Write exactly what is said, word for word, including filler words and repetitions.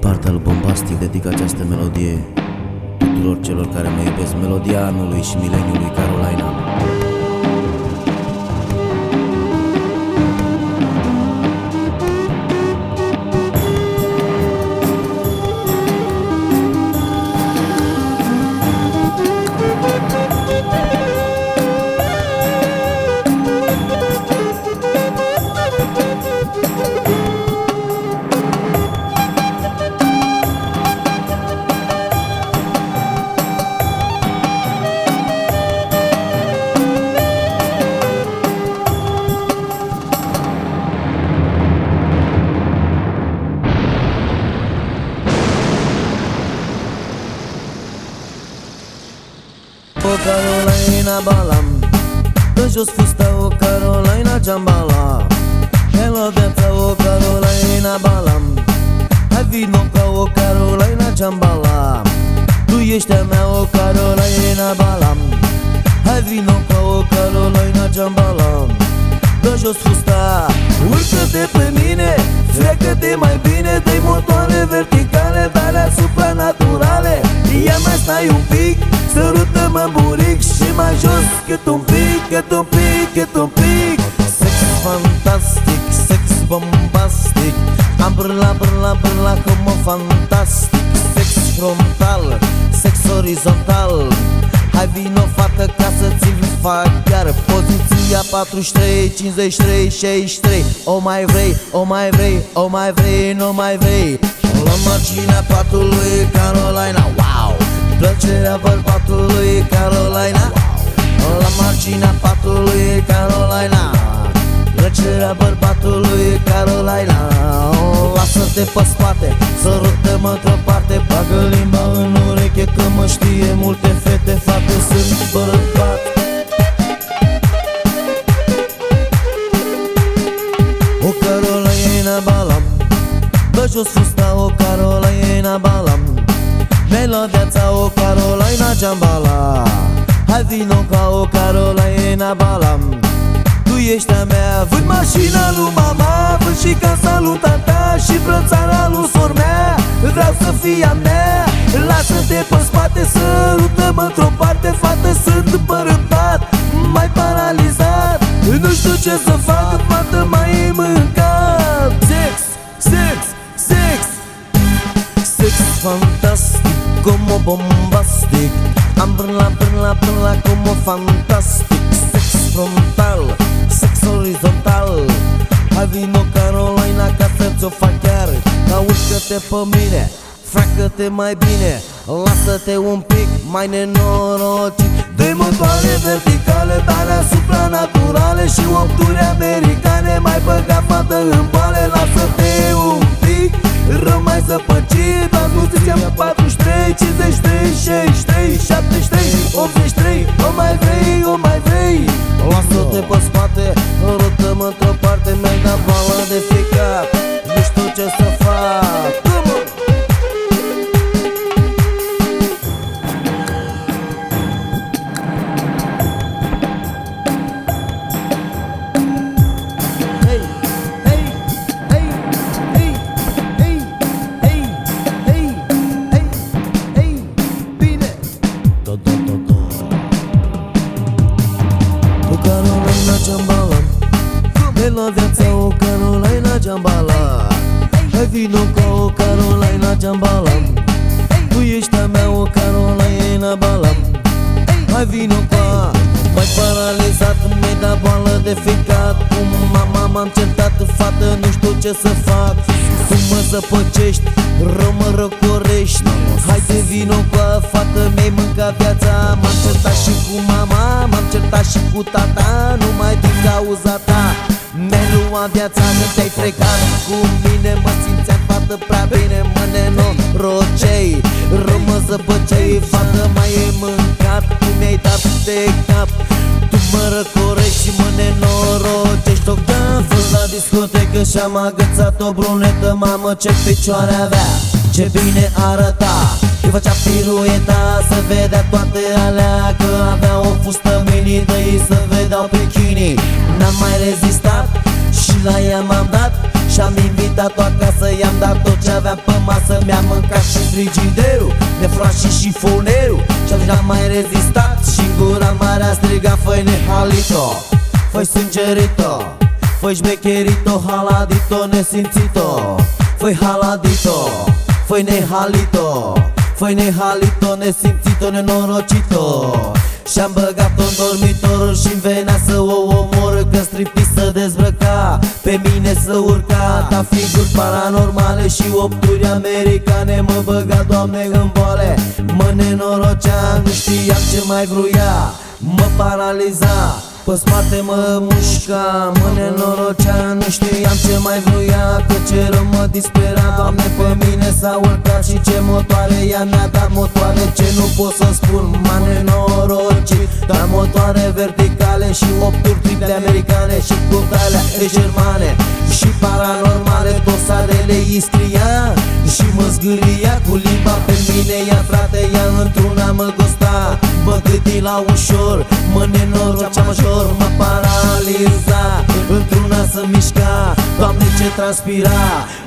departe al bombastic dedic această melodie tuturor celor care mă iubesc. Melodia anului și mileniului, Carolina. O Carolina balam, dă jos fusta, o Carolina Ciambala. Melodia ta, o Carolina balam, hai vino ca o Carolina Ciambala. Tu ești a mea, o Carolina balam, hai vino ca o Carolina Ciambala. Dă jos fusta, urcă-te pe mine, freacă-te mai bine, dă-i motoare verticale, de-alea supranaturale. Ia mai stai un pic, sărută-mă buric și mai jos, cât un pic, cât un pic, cât un pic. Sex fantastic, sex bombastic, am brâla, brâla, brâla cum o fantastic. Sex frontal, sex orizontal, hai vino fată ca să ți-l fac chiar. Poziția patruzeci și trei, cincizeci și trei, șaizeci și trei. O mai vrei, o mai vrei, o mai vrei, nu mai vrei. La marginea patului, Carolina, wow. Plăcerea bărbatului, Carolina, la marginea patului, Carolina. Plăcerea bărbatului, Carolina. Lasă-te pe spate, sărută-mă într-o parte, bagă limba în ureche că mă știe multe fete, fate, sunt bărbat. O Carolina balam, dă jos fusta, o Carolina balam. Melodia ta, o Carolina Ciambala, hai vino ca o Carolina balam. Tu ești a mea, vând mașina lui mama, vând și casa lui tata și brățara lui sor mea. Vreau să fii a mea, lasă-te pe spate, sărută-mă într-o parte, fată, sunt împărătat, mai paralizat. Nu știu ce să fac, fată, mai mâncat. Sex, sex, sex, sex fantastic, como bombastic, am brâla, brâla, brâla, como fantastic. Sex frontal, sex orizontal, hai vino Carolina ca să ți-o fac chiar. Dar urcă-te pe mine, freacă-te mai bine, lasă-te un pic mai nenorocit. Dă-i motoare verticale, de-alea supranaturale și opturi americane, mai băga fată în boale. Lasă-te un pic, rămai zăpăcit, dar nu ți ți-am patruzeci și trei, cincizeci și trei, șaizeci și trei, șaptezeci și trei, optzeci și trei. O mai vrei, o mai vrei, lasă-te pe spate, rotă-mă într-o parte, mi-ai dat boală de ficat, nu știu ce să fac. O Carolina Ciambala, melodia ta, o Carolina Ciambala, hai vino ca o Carolina Ciambala. Tu ești a mea, o Carolina balam, hai vino ca. Mai paralizat, mi-ai dat boală de ficat, cu mama m-am certat, fată, nu știu ce să fac. Tu mă zăpăcești, rău mă răcorești, haide vino ca, fată, mi-ai mâncat viața. M-am certat și cu mama, m-am certat și cu tata, numai din cauza ta mi-ai luat viața. Când te-ai frecat cu mine, mă simțeam, fată, prea bine, mă nenorocei, rău mă zăpăcei, fată, mai ai mâncat, tu mi-ai dat de cap. Tu mă răcorești și mă nenorocești. O-am fost la discotecă și-am agățat o brunetă, mamă, ce picioare avea, ce bine arăta. Îi făcea pirueta, să vedea toate alea, că avea o fustă mini, de ei să vedeau bikini. N-am mai rezistat și la ea m-am dat, Și-am invitat-o acasă, i-am dat tot ce aveam pe masă. Mi-am mâncat și frigiderul, nefroa și șifonerul. Și atunci n-am mai rezistat și în gura mare a strigat: făi nehalito, făi sângerito, făi șmecherito, haladito, nesimțito. Făi haladito, făi nehalito, făi nehalito, nesimțito, nenorocito. Și-am băgat-o în dormitorul și-mi venea să o omoră, că striptease să dezbrăca, pe mine să urca. Dar figuri paranormale și opturi americane mă băga, Doamne, în boale. Mă nenorocea, nu știam ce mai vruia, mă paraliza, pe spate mă mușca, mă nenorocea, nu știam ce mai vruia, că ce rău mă dispera. Doamne, pe mine s-a urcat și ce motoare ea mi-a dat, motoare ce nu pot să spun, m-a nenorocit. Dar motoare verticale și opturi triple americane și cu alea germane și paranormale, dosarele istria și mă zgâria cu limba pe mine. Iar frate, ea într-una mă gusta, mă gândi la ușor, mă nenorocea major, mă paraliza, într-una să mișca. Doamne, ce transpira,